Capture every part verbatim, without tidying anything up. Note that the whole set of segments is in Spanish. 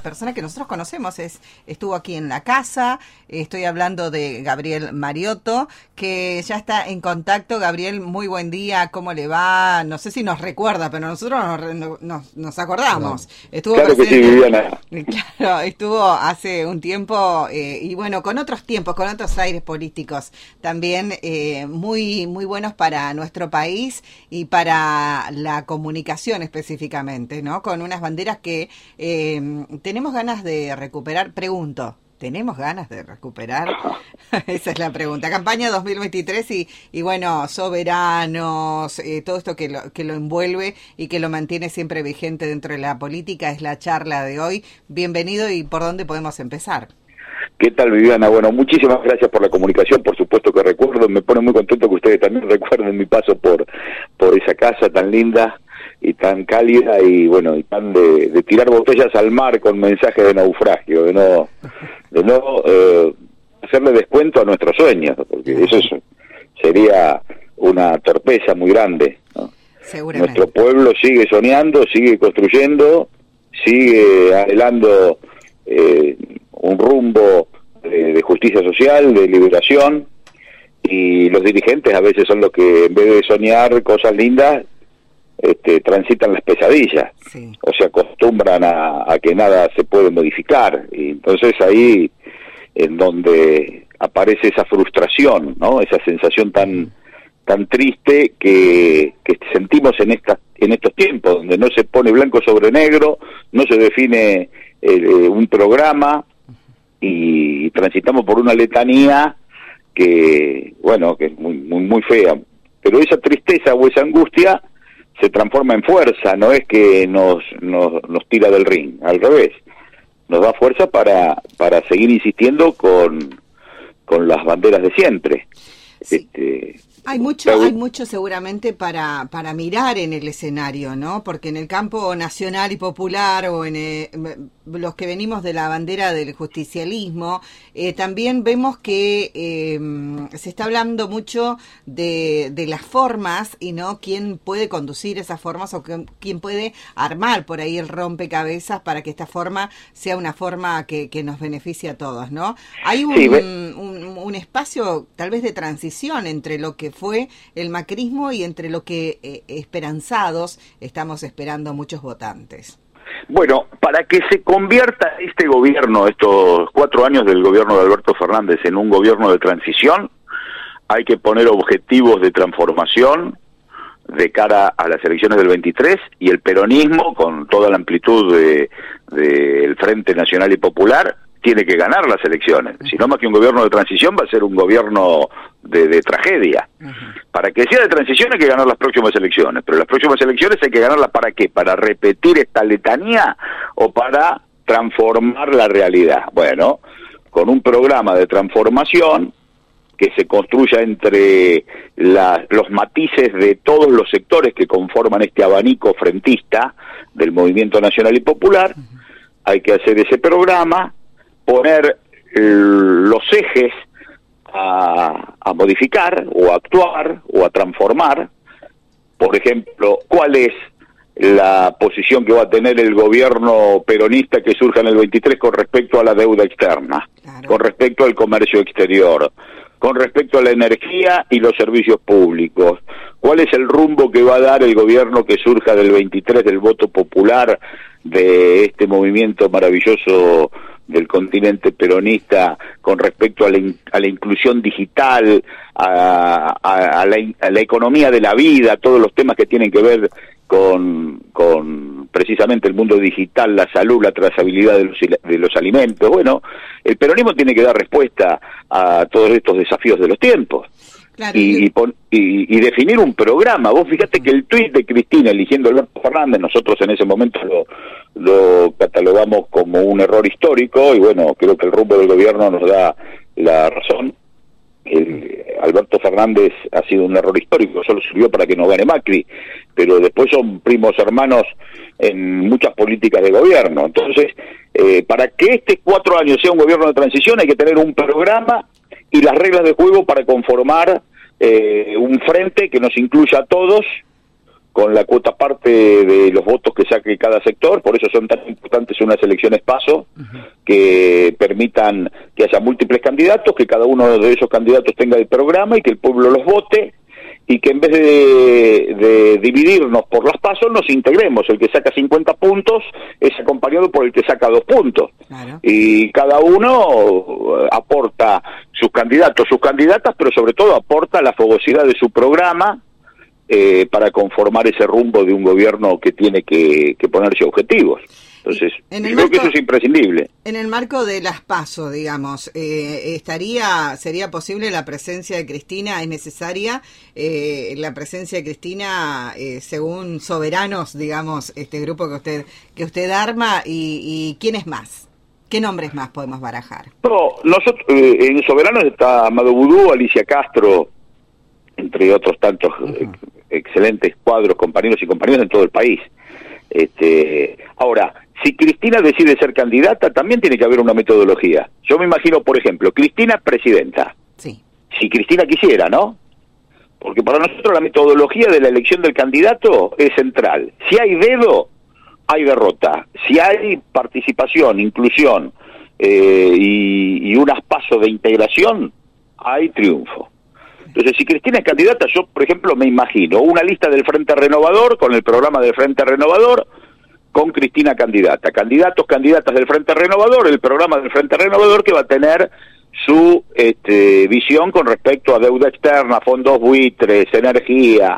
persona que nosotros conocemos, es estuvo aquí en la casa. Estoy hablando de Gabriel Mariotto, que ya está en contacto. Gabriel, muy buen día, ¿cómo le va? No sé si nos recuerda, pero nosotros nos, nos, nos acordamos. Estuvo claro presente, que sí, Viviana. Claro, estuvo hace un tiempo, eh, y bueno, con otros tiempos, con otros aires políticos también eh, muy, muy buenos para nuestro país y para la comunicación específicamente, ¿no? Con unas banderas que eh, tenemos ganas de recuperar. Pregunto, ¿tenemos ganas de recuperar? Esa es la pregunta. Campaña dos mil veintitrés y, y bueno, soberanos, eh, todo esto que lo, que lo envuelve y que lo mantiene siempre vigente dentro de la política es la charla de hoy. Bienvenido, y ¿por dónde podemos empezar? ¿Qué tal, Viviana? Bueno, muchísimas gracias por la comunicación, por supuesto que recuerdo, me pone muy contento que ustedes también recuerden mi paso por, por esa casa tan linda y tan cálida, y bueno, y tan de, de tirar botellas al mar con mensajes de naufragio, de no, de no eh, hacerle descuento a nuestros sueños, porque eso es, sería una torpeza muy grande, ¿no? Seguramente. Nuestro pueblo sigue soñando, sigue construyendo, sigue anhelando eh, un rumbo de, de justicia social, de liberación, y los dirigentes a veces son los que, en vez de soñar cosas lindas, este, transitan las pesadillas, sí. O se acostumbran a, a que nada se puede modificar, y entonces ahí en donde aparece esa frustración, ¿no? Esa sensación tan tan triste que, que sentimos en esta, en estos tiempos, donde no se pone blanco sobre negro, no se define eh, un programa, y transitamos por una letanía que, bueno, que es muy, muy, muy fea, pero esa tristeza o esa angustia se transforma en fuerza, no es que nos, nos, nos tira del ring, al revés, nos da fuerza para, para seguir insistiendo con, con las banderas de siempre. Sí. Este, Hay mucho, hay mucho seguramente para para mirar en el escenario, ¿no? Porque en el campo nacional y popular, o en el, los que venimos de la bandera del justicialismo, eh, también vemos que eh, se está hablando mucho de, de las formas, y no quién puede conducir esas formas, o que, quién puede armar por ahí el rompecabezas para que esta forma sea una forma que, que nos beneficie a todos, ¿no? Hay un, sí, un, un espacio tal vez de transición entre lo que fue el macrismo y entre lo que eh, esperanzados estamos esperando muchos votantes. Bueno, para que se convierta este gobierno, estos cuatro años del gobierno de Alberto Fernández, en un gobierno de transición, hay que poner objetivos de transformación de cara a las elecciones del veintitrés, y el peronismo, con toda la amplitud de, de el Frente Nacional y Popular, tiene que ganar las elecciones. Si no, más que un gobierno de transición, va a ser un gobierno de, de tragedia. Uh-huh. Para que sea de transición hay que ganar las próximas elecciones, pero las próximas elecciones hay que ganarlas ¿para qué? ¿Para repetir esta letanía o para transformar la realidad? Bueno, con un programa de transformación que se construya entre la, los matices de todos los sectores que conforman este abanico frentista del Movimiento Nacional y Popular, uh-huh. Hay que hacer ese programa, poner eh, los ejes a, a modificar o a actuar o a transformar. Por ejemplo, ¿cuál es la posición que va a tener el gobierno peronista que surja en el veintitrés con respecto a la deuda externa, claro, con respecto al comercio exterior, con respecto a la energía y los servicios públicos? ¿Cuál es el rumbo que va a dar el gobierno que surja del veintitrés, del voto popular, de este movimiento maravilloso del continente peronista, con respecto a la, in, a la inclusión digital, a, a, a, la, a la economía de la vida, todos los temas que tienen que ver con, con precisamente el mundo digital, la salud, la trazabilidad de los, de los alimentos? Bueno, el peronismo tiene que dar respuesta a todos estos desafíos de los tiempos. Claro, y, y, pon, y, y definir un programa. Vos fíjate que el tuit de Cristina eligiendo a Alberto Fernández, nosotros en ese momento lo, lo catalogamos como un error histórico, y bueno, creo que el rumbo del gobierno nos da la razón. El, Alberto Fernández ha sido un error histórico, solo sirvió para que no gane Macri, pero después son primos hermanos en muchas políticas de gobierno. Entonces, eh, para que este cuatro años sea un gobierno de transición hay que tener un programa y las reglas de juego para conformar eh, un frente que nos incluya a todos, con la cuota parte de los votos que saque cada sector, por eso son tan importantes unas elecciones paso, uh-huh. que permitan que haya múltiples candidatos, que cada uno de esos candidatos tenga el programa y que el pueblo los vote, y que en vez de, de dividirnos por las pasos, nos integremos. El que saca cincuenta puntos es acompañado por el que saca dos puntos. Claro. Y cada uno aporta sus candidatos, sus candidatas, pero sobre todo aporta la fogosidad de su programa, Eh, para conformar ese rumbo de un gobierno que tiene que, que ponerse objetivos. Entonces, yo marco, creo que eso es imprescindible. En el marco de las PASO, digamos, eh, estaría, ¿sería posible la presencia de Cristina? ¿Es necesaria eh, la presencia de Cristina eh, según Soberanos, digamos, este grupo que usted que usted arma? ¿Y, y quién es más? ¿Qué nombres más podemos barajar? No, nosotros, eh, en Soberanos está Amado Vudú, Alicia Castro, entre otros tantos uh-huh. excelentes cuadros, compañeros y compañeras en todo el país. Este, ahora, si Cristina decide ser candidata, también tiene que haber una metodología. Yo me imagino, por ejemplo, Cristina presidenta. Sí. Si Cristina quisiera, ¿no? Porque para nosotros la metodología de la elección del candidato es central. Si hay dedo, hay derrota. Si hay participación, inclusión eh, y, y unas pasos de integración, hay triunfo. Entonces, si Cristina es candidata, yo, por ejemplo, me imagino una lista del Frente Renovador, con el programa del Frente Renovador, con Cristina candidata. Candidatos, candidatas del Frente Renovador, el programa del Frente Renovador que va a tener su este, visión con respecto a deuda externa, fondos buitres, energía,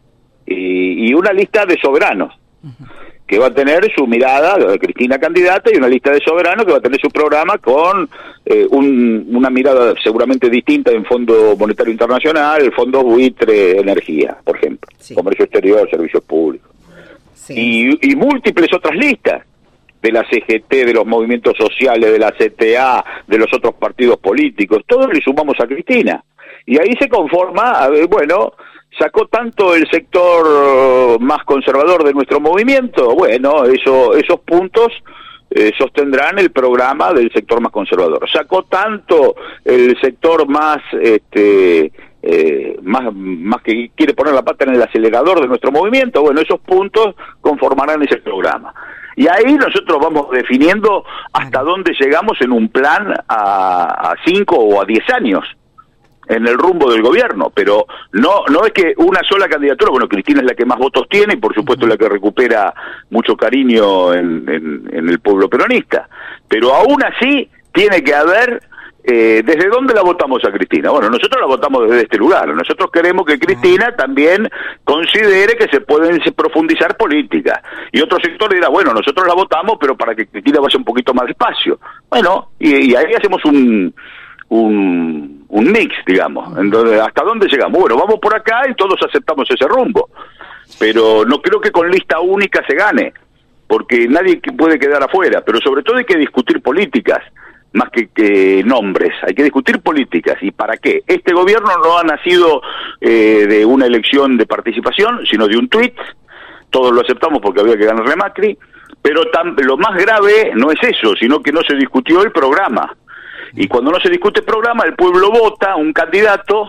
y, y una lista de soberanos. Uh-huh. Que va a tener su mirada, de Cristina candidata, y una lista de soberanos que va a tener su programa con eh, un, una mirada seguramente distinta en Fondo Monetario Internacional, el Fondo Buitre, Energía, por ejemplo, sí. Comercio Exterior, Servicios Públicos. Sí. Y, y múltiples otras listas, de la C G T, de los movimientos sociales, de la C T A, de los otros partidos políticos, todos le sumamos a Cristina. Y ahí se conforma, a ver, bueno... ¿Sacó tanto el sector más conservador de nuestro movimiento? Bueno, eso, esos puntos eh, sostendrán el programa del sector más conservador. ¿Sacó tanto el sector más, este, eh, más, más que quiere poner la pata en el acelerador de nuestro movimiento? Bueno, esos puntos conformarán ese programa. Y ahí nosotros vamos definiendo hasta dónde llegamos en un plan a, a cinco o a diez años. En el rumbo del gobierno, pero no no es que una sola candidatura, bueno, Cristina es la que más votos tiene y por supuesto la que recupera mucho cariño en, en, en el pueblo peronista, pero aún así tiene que haber, eh, ¿desde dónde la votamos a Cristina? Bueno, nosotros la votamos desde este lugar, nosotros queremos que Cristina también considere que se pueden profundizar políticas, y otro sector dirá, bueno, nosotros la votamos, pero para que Cristina vaya un poquito más despacio. Bueno, y, y ahí hacemos un... Un, un mix, digamos. Entonces, ¿hasta dónde llegamos? Bueno, vamos por acá y todos aceptamos ese rumbo. Pero no creo que con lista única se gane, porque nadie puede quedar afuera. Pero sobre todo hay que discutir políticas, más que, que nombres. Hay que discutir políticas. ¿Y para qué? Este gobierno no ha nacido eh, de una elección de participación, sino de un tuit. Todos lo aceptamos porque había que ganarle a Macri. Pero tan, lo más grave no es eso, sino que no se discutió el programa. Y cuando no se discute el programa, el pueblo vota un candidato,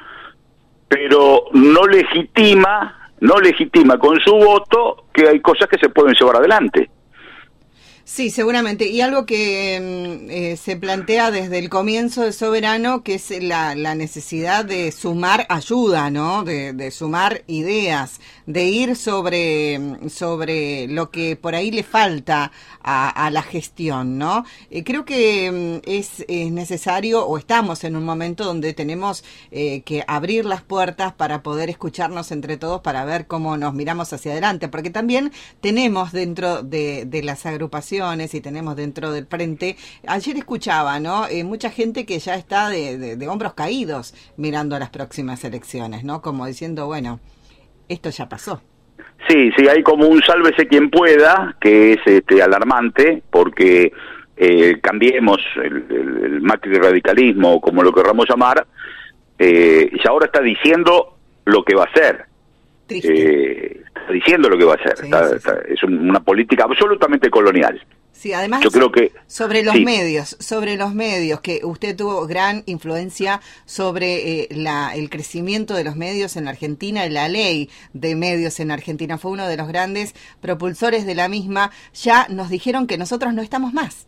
pero no legitima, no legitima con su voto que hay cosas que se pueden llevar adelante. Sí, seguramente. Y algo que eh, se plantea desde el comienzo de Soberano, que es la, la necesidad de sumar ayuda, ¿no? De, de sumar ideas, de ir sobre, sobre lo que por ahí le falta a, a la gestión, ¿no? Eh, creo que es, es necesario, o estamos en un momento donde tenemos eh, que abrir las puertas para poder escucharnos entre todos, para ver cómo nos miramos hacia adelante, porque también tenemos dentro de, de las agrupaciones y tenemos dentro del frente, ayer escuchaba, ¿no? Eh, mucha gente que ya está de, de, de hombros caídos mirando a las próximas elecciones, ¿no? Como diciendo, bueno, esto ya pasó. Sí, sí, hay como un sálvese quien pueda, que es este alarmante, porque eh, cambiemos el, el, el Macri radicalismo, como lo querramos llamar, eh, y ahora está diciendo lo que va a hacer. Eh, está diciendo lo que va a hacer. Sí, está, sí, sí. Está, es un, una política absolutamente colonial. Sí, además, yo creo que sobre los sí. medios, sobre los medios, que usted tuvo gran influencia sobre eh, la, el crecimiento de los medios en la Argentina, y la ley de medios en Argentina, fue uno de los grandes propulsores de la misma. Ya nos dijeron que nosotros no estamos más.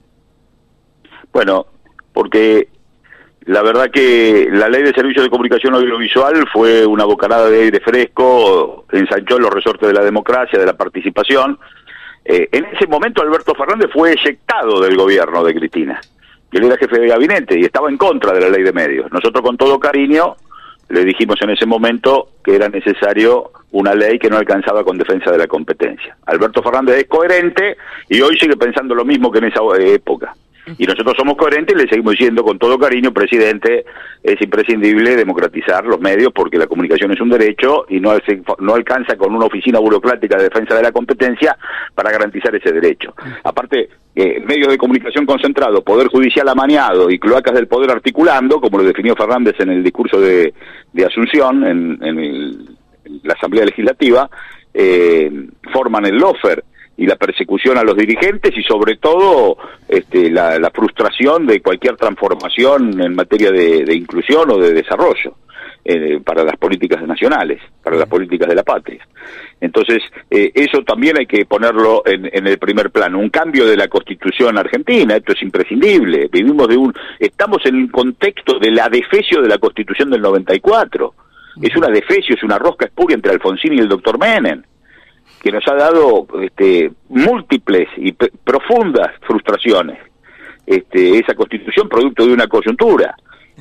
Bueno, porque la verdad que la ley de servicios de comunicación audiovisual fue una bocanada de aire fresco, ensanchó los resortes de la democracia, de la participación. Eh, en ese momento Alberto Fernández fue eyectado del gobierno de Cristina. Él era jefe de gabinete y estaba en contra de la ley de medios. Nosotros con todo cariño le dijimos en ese momento que era necesario una ley que no alcanzaba con defensa de la competencia. Alberto Fernández es coherente y hoy sigue pensando lo mismo que en esa época. Y nosotros somos coherentes y le seguimos diciendo con todo cariño, presidente, es imprescindible democratizar los medios porque la comunicación es un derecho y no, no alcanza con una oficina burocrática de defensa de la competencia para garantizar ese derecho. Aparte, eh, medios de comunicación concentrados, poder judicial amañado y cloacas del poder articulando, como lo definió Fernández en el discurso de, de Asunción, en, en, el, en la Asamblea Legislativa, eh, forman el lawfare y la persecución a los dirigentes y sobre todo este, la, la frustración de cualquier transformación en materia de, de inclusión o de desarrollo eh, para las políticas nacionales, para las políticas de la patria. Entonces, eh, eso también hay que ponerlo en, en el primer plano. Un cambio de la Constitución argentina, esto es imprescindible. Vivimos de un, estamos en un contexto de la defecio de la Constitución del noventa y cuatro. Es una defecio, es una rosca espuria entre Alfonsín y el doctor Menem, que nos ha dado este, múltiples y profundas frustraciones. Este, esa Constitución producto de una coyuntura.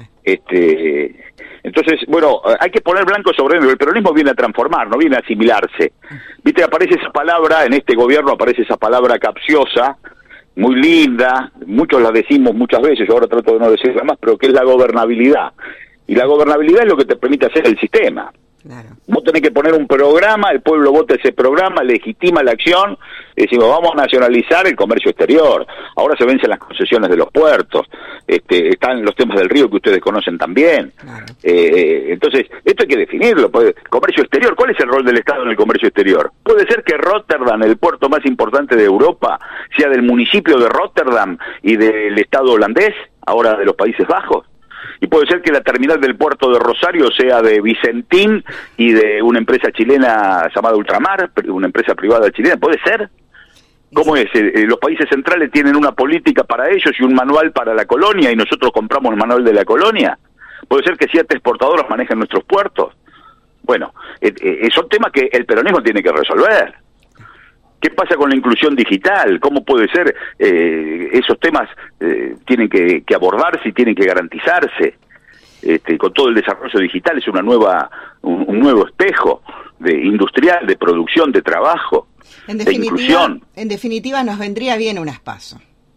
Este, entonces, bueno, hay que poner blanco sobre negro. El peronismo viene a transformar, no viene a asimilarse. Viste, aparece esa palabra, en este gobierno aparece esa palabra capciosa, muy linda, muchos la decimos muchas veces, yo ahora trato de no decirla más, pero que es la gobernabilidad. Y la gobernabilidad es lo que te permite hacer el sistema. Claro. Vos tenés que poner un programa, el pueblo vota ese programa, legitima la acción, y decimos vamos a nacionalizar el comercio exterior. Ahora se vencen las concesiones de los puertos, este, están los temas del río que ustedes conocen también. Claro. Eh, entonces, esto hay que definirlo. Comercio exterior, ¿cuál es el rol del Estado en el comercio exterior? Puede ser que Rotterdam, el puerto más importante de Europa, sea del municipio de Rotterdam y del Estado holandés, ahora de los Países Bajos. Y puede ser que la terminal del puerto de Rosario sea de Vicentín y de una empresa chilena llamada Ultramar, una empresa privada chilena. ¿Puede ser? ¿Cómo es? Eh, los países centrales tienen una política para ellos y un manual para la colonia y nosotros compramos el manual de la colonia. ¿Puede ser que siete exportadoras manejen nuestros puertos? Bueno, eh, eh, son temas que el peronismo tiene que resolver. ¿Qué pasa con la inclusión digital? ¿Cómo puede ser? Eh, esos temas eh, tienen que, que abordarse y tienen que garantizarse. Este, con todo el desarrollo digital es una nueva, un, un nuevo espejo de industrial, de producción, de trabajo, en de inclusión. En definitiva, nos vendría bien unas PASO.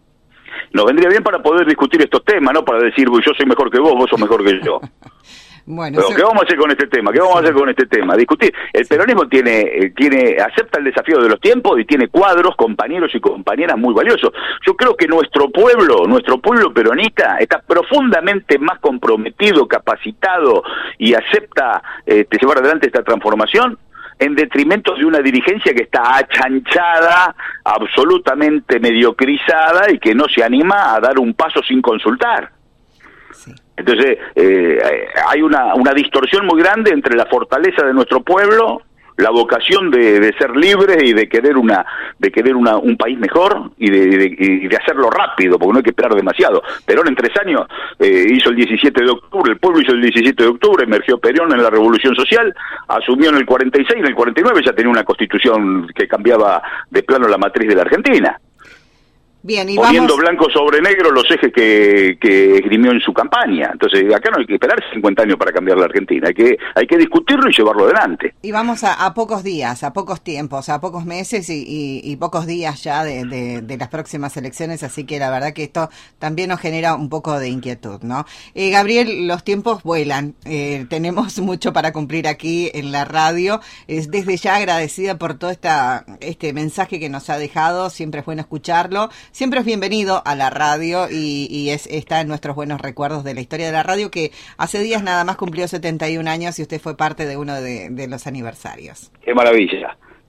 Nos vendría bien para poder discutir estos temas, no para decir yo soy mejor que vos, vos sos mejor que yo. Bueno, pero, ¿qué vamos a hacer con este tema? ¿Qué vamos a hacer con este tema? Discutir. El peronismo tiene, tiene, acepta el desafío de los tiempos y tiene cuadros, compañeros y compañeras muy valiosos. Yo creo que nuestro pueblo, nuestro pueblo peronista, está profundamente más comprometido, capacitado y acepta este, llevar adelante esta transformación en detrimento de una dirigencia que está achanchada, absolutamente mediocrizada y que no se anima a dar un paso sin consultar. Entonces, eh, hay una, una distorsión muy grande entre la fortaleza de nuestro pueblo, la vocación de, de ser libre y de querer una de querer una, un país mejor y de, de, y de hacerlo rápido, porque no hay que esperar demasiado. Perón en tres años eh, hizo el diecisiete de octubre, el pueblo hizo el diecisiete de octubre, emergió Perón en la Revolución Social, asumió en el cuarenta y seis, en el cuarenta y nueve ya tenía una constitución que cambiaba de plano la matriz de la Argentina. Bien, y poniendo vamos... blanco sobre negro los ejes que, que esgrimió en su campaña. Entonces, acá no hay que esperar cincuenta años para cambiar la Argentina, hay que hay que discutirlo y llevarlo adelante. Y vamos a, a pocos días, a pocos tiempos, a pocos meses y, y, y pocos días ya de, de, de las próximas elecciones, así que la verdad que esto también nos genera un poco de inquietud, ¿no? Eh, Gabriel, los tiempos vuelan, eh, tenemos mucho para cumplir aquí en la radio. Es desde ya agradecida por todo esta, este mensaje que nos ha dejado, siempre es bueno escucharlo. Siempre es bienvenido a la radio y, y es, está en nuestros buenos recuerdos de la historia de la radio, que hace días nada más cumplió setenta y un años y usted fue parte de uno de, de los aniversarios. Qué maravilla,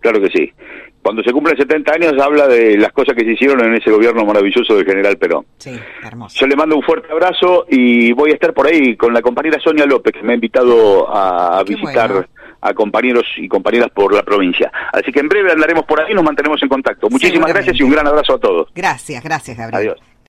claro que sí. Cuando se cumplen setenta años habla de las cosas que se hicieron en ese gobierno maravilloso del general Perón. Sí, hermoso. Yo le mando un fuerte abrazo y voy a estar por ahí con la compañera Sonia López, que me ha invitado a, a visitar bueno. a compañeros y compañeras por la provincia. Así que en breve andaremos por ahí y nos mantenemos en contacto. Muchísimas gracias y un gran abrazo a todos. Gracias, gracias, Gabriel. Adiós.